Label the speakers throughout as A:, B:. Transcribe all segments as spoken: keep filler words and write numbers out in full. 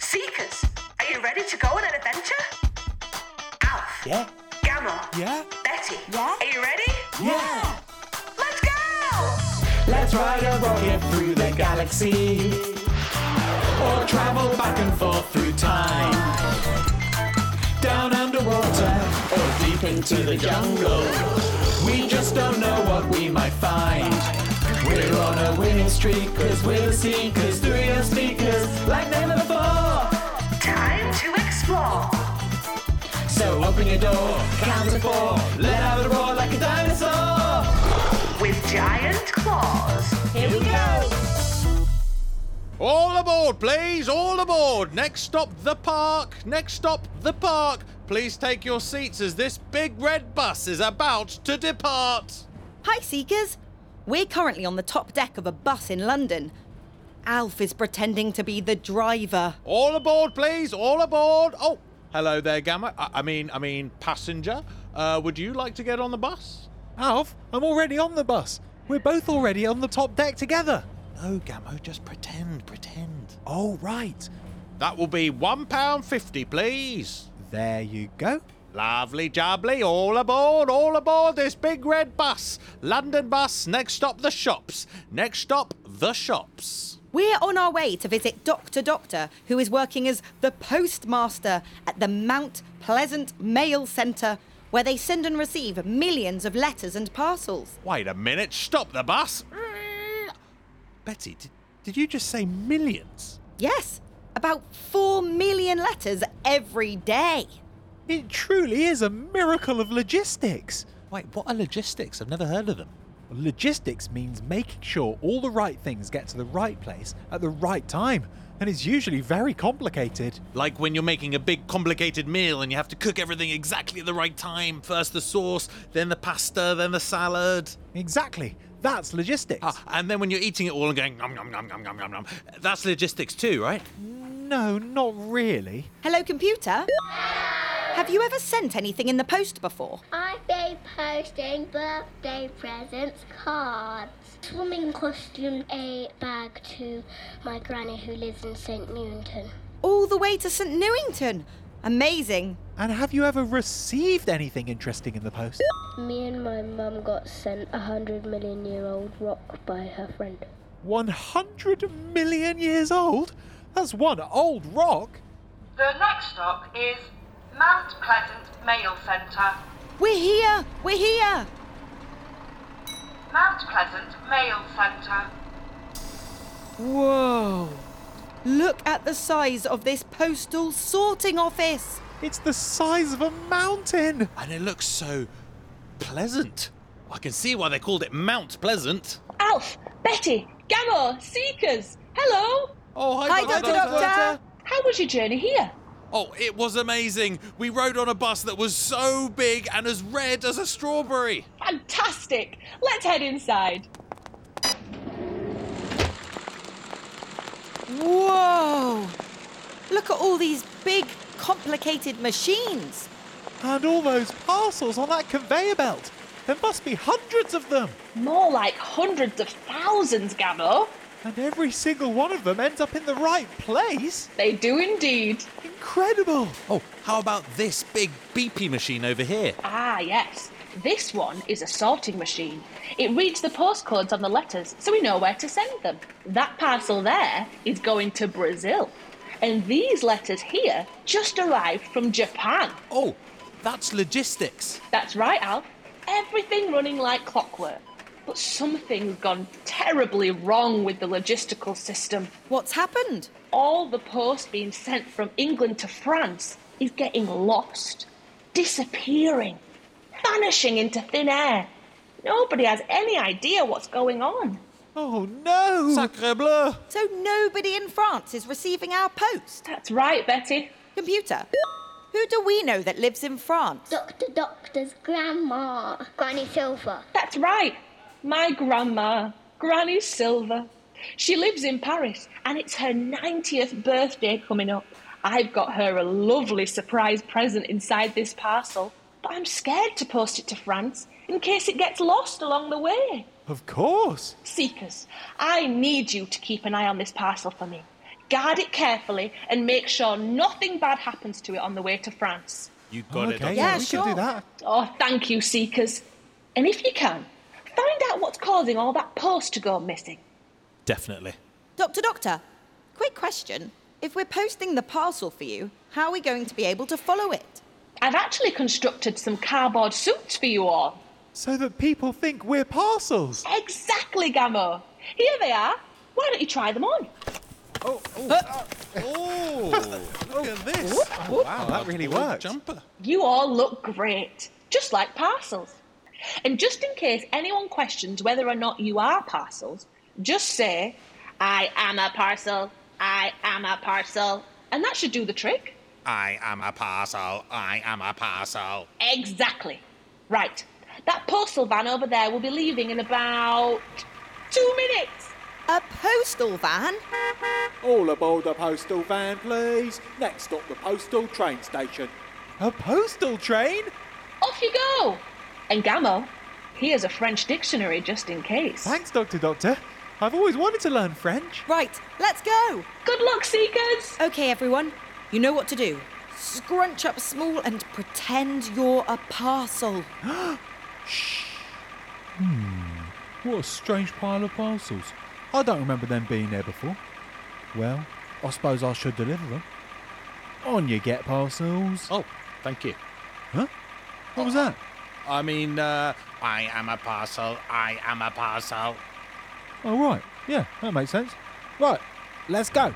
A: Seekers, are you ready to go on an adventure? Alf.
B: Yeah.
A: Gamma.
B: Yeah.
A: Betty.
C: Yeah.
A: Are you ready?
B: Yeah.
A: Let's go!
B: Let's ride a rocket through the galaxy, or travel back and forth through time, down underwater or deep into the jungle. We just don't know what we might find. We're on a winning streak, cause we're the seekers, three are speakers like never before.
A: Time to explore.
B: So open your door, count to four, let out a roar like a dinosaur.
A: With giant claws.
B: Here we go.
D: All aboard, please, all aboard. Next stop, the park. Next stop, the park. Please take your seats as this big red bus is about to depart.
C: Hi, Seekers. We're currently on the top deck of a bus in London. Alf is pretending to be the driver.
D: All aboard, please, all aboard. Oh, hello there, Gamma. I, I mean, I mean, passenger. Uh, would you like to get on the bus?
E: Alf, I'm already on the bus. We're both already on the top deck together.
D: No, Gamma, just pretend, pretend.
E: Oh, right.
D: That will be one pound fifty, please.
E: There you go.
D: Lovely jubbly, all aboard, all aboard this big red bus. London bus, next stop the shops. Next stop, the shops.
C: We're on our way to visit Doctor Doctor, who is working as the postmaster at the Mount Pleasant Mail Centre, where they send and receive millions of letters and parcels.
D: Wait a minute, stop the bus.
E: Betty, did, did you just say millions?
C: Yes, about four million letters every day.
E: It truly is a miracle of logistics.
D: Wait, what are logistics? I've never heard of them.
E: Logistics means making sure all the right things get to the right place at the right time, and it's usually very complicated.
D: Like when you're making a big complicated meal and you have to cook everything exactly at the right time. First the sauce, then the pasta, then the salad.
E: Exactly. That's logistics.
D: Ah, and then when you're eating it all and going nom nom nom nom nom nom nom, that's logistics too, right?
E: No, not really.
C: Hello, computer? Have you ever sent anything in the post before?
F: I've been posting birthday presents, cards, swimming costume, a bag to my granny who lives in Saint Newington.
C: All the way to St Newington. Amazing.
E: And have you ever received anything interesting in the post?
F: Me and my mum got sent a hundred million year old rock by her friend.
E: one hundred million years old? That's one old rock.
A: The next stop is Mount Pleasant Mail Centre.
C: We're here. We're here.
A: Mount Pleasant Mail Centre.
C: Whoa. Look at the size of this postal sorting office.
E: It's the size of a mountain.
D: And it looks so pleasant. I can see why they called it Mount Pleasant.
G: Alf, Betty, Gamma, Seekers, hello.
D: Oh,
C: Hi, Doctor Doctor.
G: How was your journey here?
D: Oh, it was amazing. We rode on a bus that was so big and as red as a strawberry.
G: Fantastic. Let's head inside.
C: Whoa. Look at all these big, complicated machines.
E: And all those parcels on that conveyor belt. There must be hundreds of them.
G: More like hundreds of thousands, Gamma.
E: And every single one of them ends up in the right place.
G: They do indeed.
E: Incredible.
D: Oh, how about this big beepy machine over here?
G: Ah, yes. This one is a sorting machine. It reads the postcodes on the letters so we know where to send them. That parcel there is going to Brazil. And these letters here just arrived from Japan.
D: Oh, that's logistics.
G: That's right, Alf. Everything running like clockwork. But something's gone terribly wrong with the logistical system.
C: What's happened?
G: All the post being sent from England to France is getting lost, disappearing, vanishing into thin air. Nobody has any idea what's going on.
E: Oh no!
D: Sacre bleu!
C: So nobody in France is receiving our post?
G: That's right, Betty.
C: Computer, who do we know that lives in France?
F: Doctor Doctor's grandma, Granny Silver.
G: That's right. My grandma, Granny Silver. She lives in Paris and it's her ninetieth birthday coming up. I've got her a lovely surprise present inside this parcel, but I'm scared to post it to France in case it gets lost along the way.
E: Of course.
G: Seekers, I need you to keep an eye on this parcel for me. Guard it carefully and make sure nothing bad happens to it on the way to France.
D: You got it.
E: Okay,
D: Doctor.
C: Yeah,
E: we
C: sure.
E: can do that.
G: Oh, thank you, Seekers. And if you can, find out what's causing all that post to go missing.
D: Definitely.
C: Doctor Doctor, quick question. If we're posting the parcel for you, how are we going to be able to follow it?
G: I've actually constructed some cardboard suits for you all.
E: So that people think we're parcels.
G: Exactly, Gammo. Here they are. Why don't you try them on?
D: Oh, look at this.
E: Oh, wow, that really
D: Boy
E: worked.
D: Jumper.
G: You all look great, just like parcels. And just in case anyone questions whether or not you are parcels, just say, I am a parcel, I am a parcel, and that should do the trick.
D: I am a parcel. I am a parcel.
G: Exactly. Right. That postal van over there will be leaving in about two minutes.
C: A postal van?
H: All aboard the postal van, please. Next stop, the postal train station.
E: A postal train?
G: Off you go. And Gammo, here's a French dictionary just in case.
E: Thanks, Doctor Doctor. I've always wanted to learn French.
C: Right, let's go.
G: Good luck, Seekers.
C: Okay, everyone, you know what to do. Scrunch up small and pretend you're a parcel.
E: What a strange pile of parcels. I don't remember them being there before. Well, I suppose I should deliver them. On you get, parcels.
D: Oh, thank you.
E: Huh? What was that?
D: I mean, uh, I am a parcel. I am a parcel.
E: Oh, right. Yeah, that makes sense. Right, let's go.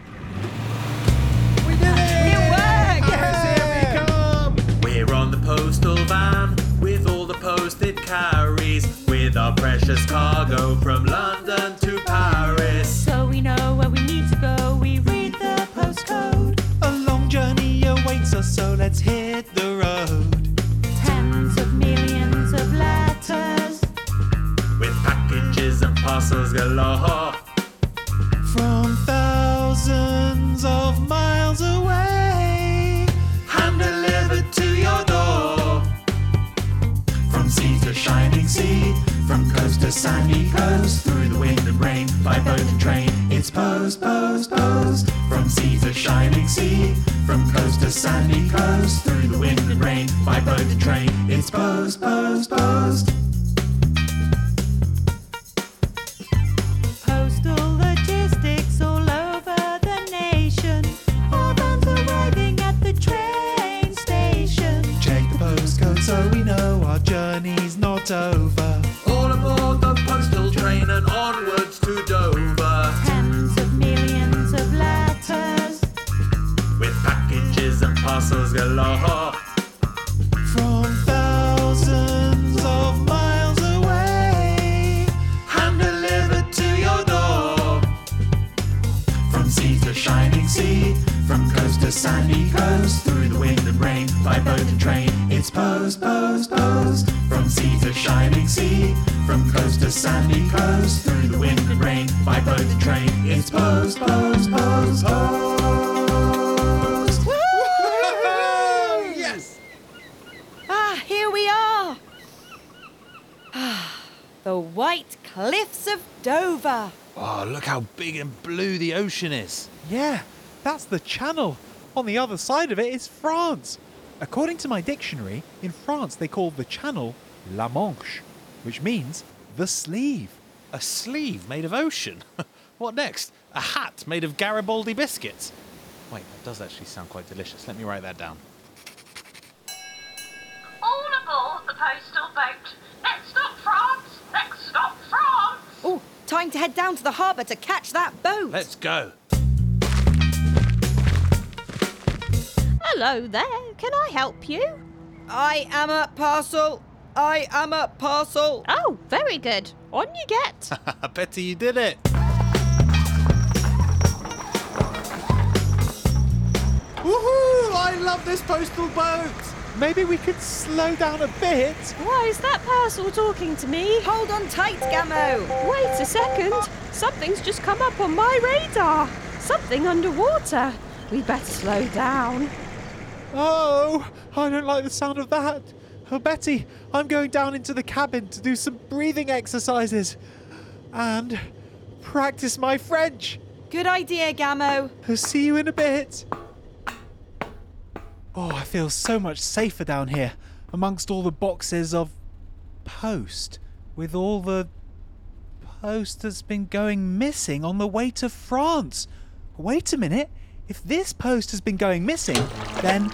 D: We did it!
C: It worked!
D: Yes, here we come! We're on the postal van with all the post it carries, with our precious cargo from London to Paris.
I: So we know where we need to go, we read the postcode.
B: A long journey awaits us, so let's hit the road.
I: Tens of millions of letters.
D: With packages and parcels galore.
B: From thousands of miles away,
D: Hand delivered to your door.
B: from sea to shining sea, from coast to sandy coast, through the wind and rain, by boat and train. It's post, post, post. From sea to shining sea, from coast to sandy coast, through the wind and rain, by boat and train. It's post, post, post.
I: Postal logistics all over the nation. All vans arriving at the train station.
B: Check the postcode so we know our journey's not over.
D: All aboard the postal train and onwards to Dover.
I: Tens of millions of letters.
D: With packages and parcels galore.
B: From thousands of miles away,
D: Hand delivered to your door.
B: from sea to shining sea, from coast to sandy coast, through the wind and rain, by boat and train. It's post, post, post. From sea to shining sea, from coast to sandy coast, through the wind and rain, by boat and train. It's post, post, post, post.
D: Yes!
C: Ah, here we are. Ah, the White Cliffs of Dover.
D: Oh, look how big and blue the ocean is.
E: Yeah, that's the channel. On the other side of it is France. According to my dictionary, in France they call the channel La Manche, which means the sleeve.
D: A sleeve made of ocean. What next? A hat made of Garibaldi biscuits. Wait, that does actually sound quite delicious. Let me write that down.
A: All aboard the postal boat. Next stop, France. Next stop, France.
C: Oh, time to head down to the harbour to catch that boat.
D: Let's go.
I: Hello there, can I help you?
C: I am a parcel. I am a parcel.
I: Oh, very good. On you get.
D: Betty, you did it. Woohoo! I love this postal boat.
E: Maybe we could slow down a bit.
I: Why is that parcel talking to me?
C: Hold on tight, Gammo.
I: Wait a second. Something's just come up on my radar. Something underwater. We better slow down.
E: Oh, I don't like the sound of that. Oh, Betty, I'm going down into the cabin to do some breathing exercises and practice my French.
C: Good idea, Gammo.
E: I'll see you in a bit. Oh, I feel so much safer down here amongst all the boxes of post with all the post that's been going missing on the way to France. Wait a minute. If this post has been going missing, then...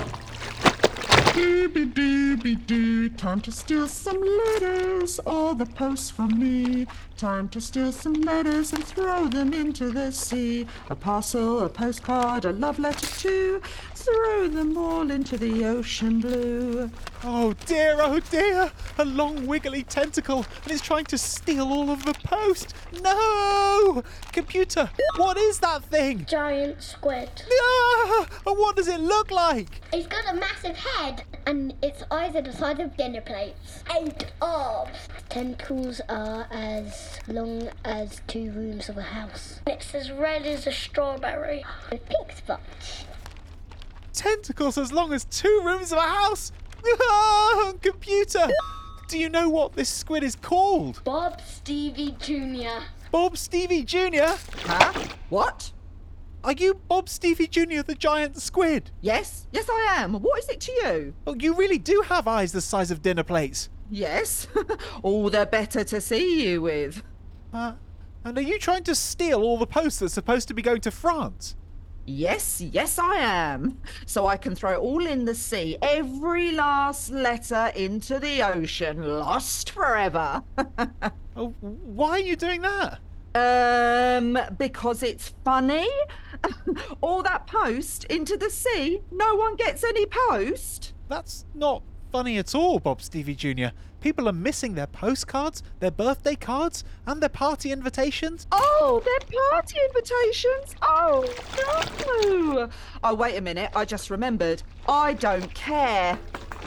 J: Dooby-dooby-doo, time to steal some letters, all the posts from me. Time to steal some letters and throw them into the sea. A parcel, a postcard, a love letter too. Throw them all into the ocean blue.
E: Oh dear, oh dear! A long wiggly tentacle and it's trying to steal all of the post! No! Computer, what is that thing?
F: Giant squid.
E: Ah! And what does it look like?
F: It's got a massive head and its eyes are the size of dinner plates. Eight arms. Tentacles are as long as two rooms of a house. It's as red as a strawberry with pink spots.
E: Tentacles as long as two rooms of a house? Ah, computer! Do you know what this squid is called?
F: Bob Stevie Junior
E: Bob Stevie Junior?
J: Huh? What?
E: Are you Bob Stevie Junior the giant squid?
J: Yes, yes I am. What is it to you?
E: Oh, you really do have eyes the size of dinner plates.
J: Yes, all the better to see you with.
E: Uh, and are you trying to steal all the post that's supposed to be going to France?
J: Yes, yes I am. So I can throw it all in the sea, every last letter into the ocean, lost forever.
E: Oh, why are you doing that?
J: Um, because it's funny. All that post into the sea, no one gets any post.
E: That's not funny at all, Bob Stevie Junior People are missing their postcards, their birthday cards, and their party invitations.
J: Oh, their party invitations? Oh, no. Oh, wait a minute. I just remembered. I don't care.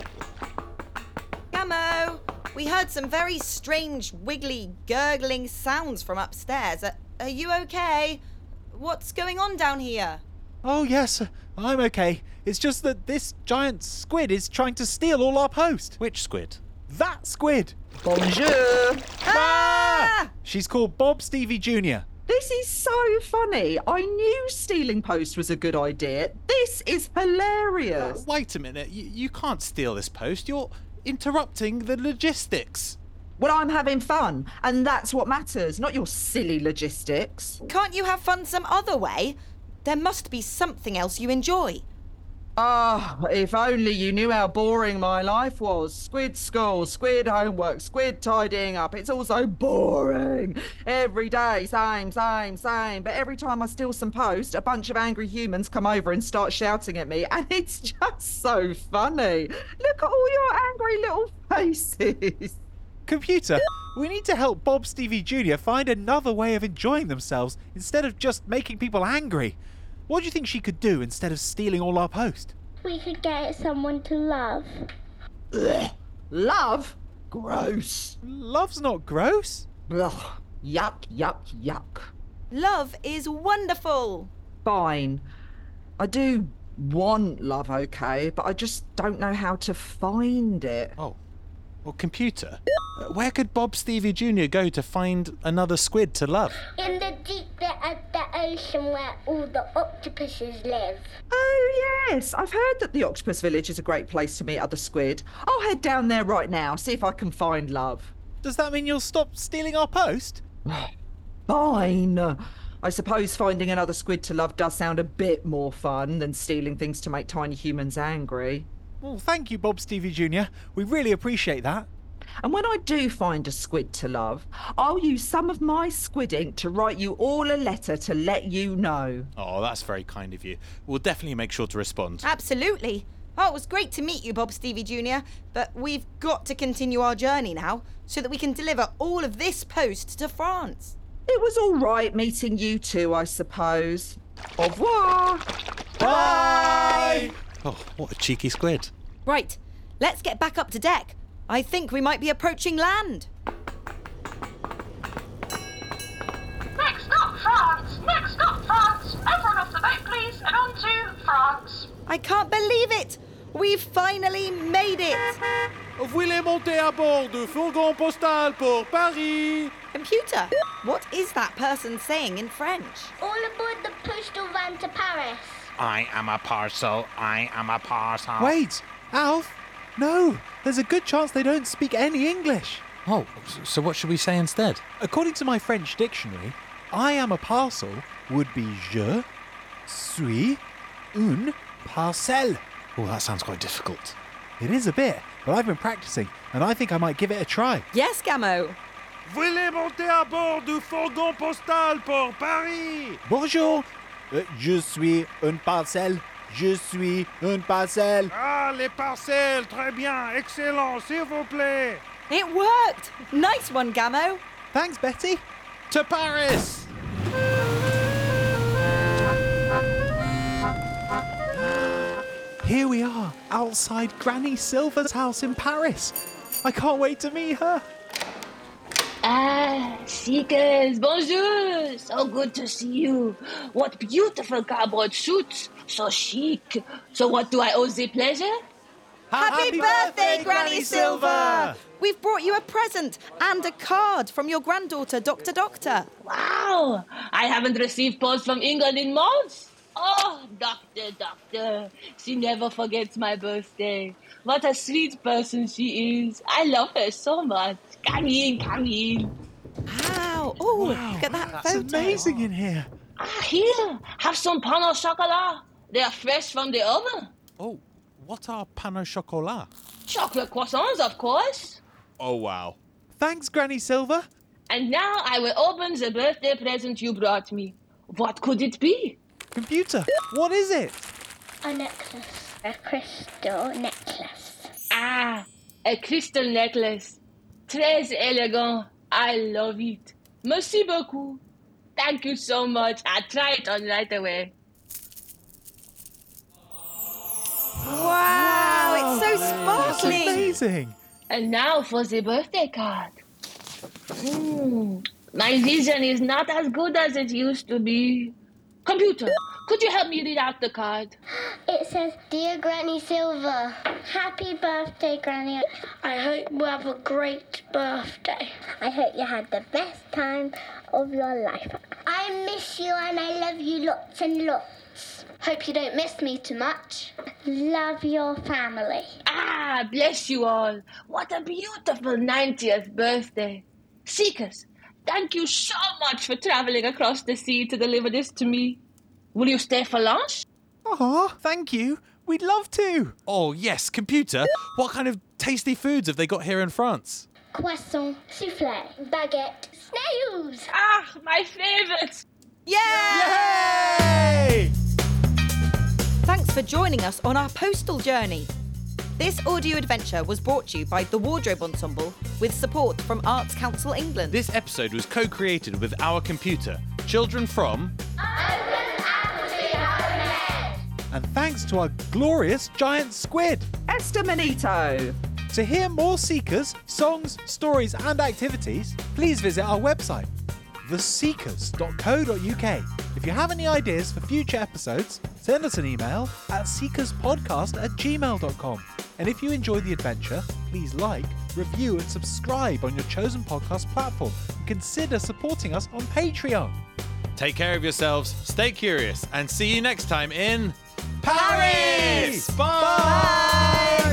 C: Gammo, we heard some very strange, wiggly, gurgling sounds from upstairs. Are, are you okay? What's going on down here?
E: Oh, yes, I'm okay. It's just that this giant squid is trying to steal all our post.
D: Which squid?
E: That squid!
J: Bonjour.
E: Ah! She's called Bob Stevie Junior
J: This is so funny. I knew stealing post was a good idea. This is hilarious.
D: Wait a minute. You, you can't steal this post. You're interrupting the logistics.
J: Well, I'm having fun, and that's what matters, not your silly logistics.
C: Can't you have fun some other way? There must be something else you enjoy.
J: Ah, if only you knew how boring my life was. Squid school, squid homework, squid tidying up. It's all so boring. Every day, same, same, same. But every time I steal some post, a bunch of angry humans come over and start shouting at me. And it's just so funny. Look at all your angry little faces.
E: Computer, we need to help Bob Stevie Junior find another way of enjoying themselves instead of just making people angry. What do you think she could do instead of stealing all our post?
F: We could get someone to love.
J: Ugh. Love? Gross.
E: Love's not gross.
J: Ugh. Yuck, yuck, yuck.
C: Love is wonderful.
J: Fine. I do want love, okay, but I just don't know how to find it.
D: Oh. Well, computer, uh, where could Bob Stevie Junior go to find another squid to love?
F: In the deep bit of the ocean where all the octopuses live.
J: Oh, yes. I've heard that the Octopus Village is a great place to meet other squid. I'll head down there right now, see if I can find love.
E: Does that mean you'll stop stealing our post?
J: Fine. I suppose finding another squid to love does sound a bit more fun than stealing things to make tiny humans angry.
E: Well, thank you, Bob Stevie Junior We really appreciate that.
J: And when I do find a squid to love, I'll use some of my squid ink to write you all a letter to let you know.
D: Oh, that's very kind of you. We'll definitely make sure to respond.
C: Absolutely. Oh, it was great to meet you, Bob Stevie Junior But we've got to continue our journey now so that we can deliver all of this post to France.
J: It was all right meeting you two, I suppose. Au revoir.
E: Bye!
D: Oh, what a cheeky squid.
C: Right, let's get back up to deck. I think we might be approaching land.
A: Next stop, France! Next stop, France! Everyone off the boat, please, and on to France.
C: I can't believe it! We've finally made it!
D: Voulez monter à bord du fourgon postal pour Paris?
C: Computer, what is that person saying in French?
F: All aboard the postal van to Paris.
K: I am a parcel. I am a parcel.
E: Wait, Alf? No, there's a good chance they don't speak any English.
D: Oh, so what should we say instead?
E: According to my French dictionary, I am a parcel would be je suis une parcelle.
D: Oh, that sounds quite difficult.
E: It is a bit, but I've been practicing, and I think I might give it a try.
C: Yes, Gamo.
K: Voulez monter à bord du fourgon postal pour Paris?
E: Bonjour, euh, je suis une parcelle. Je suis une parcelle.
K: Ah, les parcelles, très bien, excellent, s'il vous plaît.
C: It worked. Nice one, Gamo.
E: Thanks, Betty.
D: To Paris!
E: Here we are, outside Granny Silver's house in Paris. I can't wait to meet her.
G: Ah, Seekers, bonjour. So good to see you. What beautiful cardboard suits. So chic. So what do I owe the pleasure?
C: Happy,
E: Happy
C: birthday,
E: birthday,
C: Granny
E: Granny
C: Silver!
E: Silver!
C: We've brought you a present and a card from your granddaughter, Doctor Doctor.
G: Wow, I haven't received post from England in months. Oh, Doctor, Doctor, she never forgets my birthday. What a sweet person she is. I love her so much. Come in, come in.
C: Wow. Oh, look at that
E: That's
C: photo.
E: amazing in here.
G: Ah, here, have some pain au chocolat. They are fresh from the oven.
D: Oh, what are pain au chocolat?
G: Chocolate croissants, of course.
D: Oh, wow.
E: Thanks, Granny Silver.
G: And now I will open the birthday present you brought me. What could it be?
E: Computer, what is it?
F: A necklace. A crystal necklace.
G: Ah, a crystal necklace. Très élégant. I love it. Merci beaucoup. Thank you so much. I'll try it on right away.
C: Wow, it's so
E: That's
C: sparkling.
E: amazing.
G: And now for the birthday card. Hmm, my vision is not as good as it used to be. Computer, could you help me read out the card?
F: It says, Dear Granny Silver, happy birthday, Granny. I hope you have a great birthday. I hope you had the best time of your life. I miss you and I love you lots and lots. Hope you don't miss me too much. Love your family.
G: Ah, bless you all. What a beautiful ninetieth birthday. Seekers, thank you so much for traveling across the sea to deliver this to me. Will you stay for lunch?
E: Aw, thank you. We'd love to.
D: Oh, yes, computer. What kind of tasty foods have they got here in France?
F: Croissant, souffle, baguette, snails.
G: Ah, my favourites.
C: Yay! Thanks for joining us on our postal journey. This audio adventure was brought to you by the Wardrobe Ensemble with support from Arts Council England.
D: This episode was co-created with Our Computer, children from...
E: And thanks to our glorious giant squid.
J: Esther Manito.
E: To hear more Seekers, songs, stories, and activities, please visit our website, the seekers dot co dot uk. If you have any ideas for future episodes, send us an email at seekerspodcast at gmail dot com. And if you enjoy the adventure, please like, review, and subscribe on your chosen podcast platform. And consider supporting us on Patreon.
D: Take care of yourselves, stay curious, and see you next time in...
E: Paris!
D: Bye!